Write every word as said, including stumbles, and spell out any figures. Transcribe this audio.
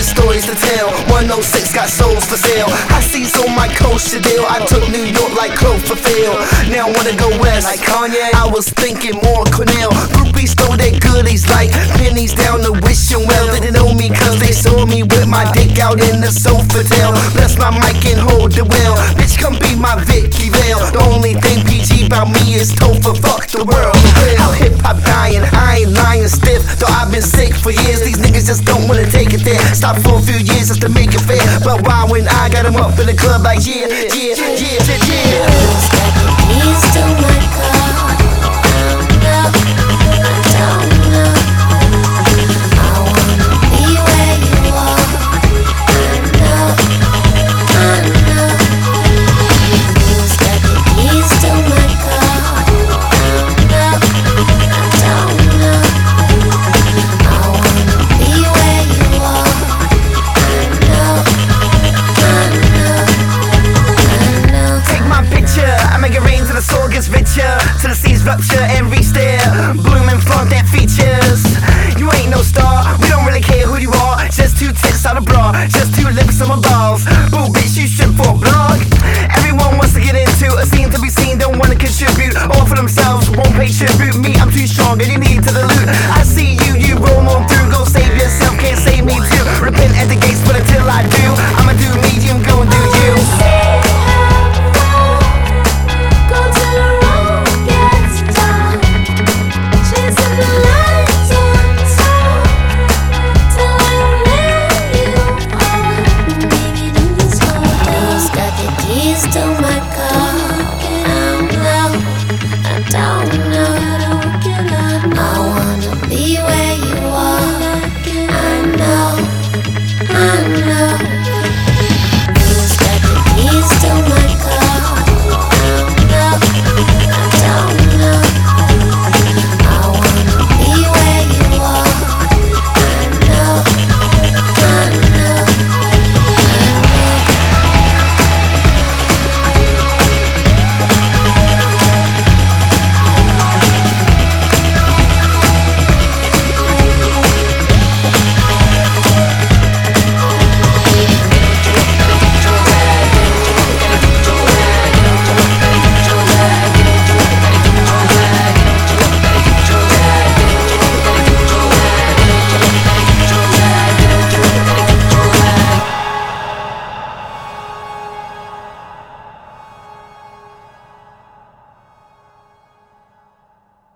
stories to tell. one oh six got souls for sale. I see on my coast to deal. I took New York like Cloverfield. Now I wanna go west like Kanye. I was thinking more Cornell. Groupies stole their goodies like pennies down the wishing well. They didn't know me cause they saw me with my dick out in the Sofitel. Bless my mic and hold the wheel. Bitch, come be my Vicky Vale. The only thing P G about me is Topher, fuck the world. How hip-hop dying, I ain't lying stiff. Though I've been sick for years, these niggas just don't wanna take it there. Stop for a few years just to make it fair. But why when I got them up in the club like yeah, yeah, yeah, yeah, yeah. Please don't let go. No, I don't know. I wanna be where you are. I know, I know. Please don't let go. No, I don't know. I wanna be where you are. I know, I know, I know. Take my picture, I make it rain till the soul gets richer, till the seas rupture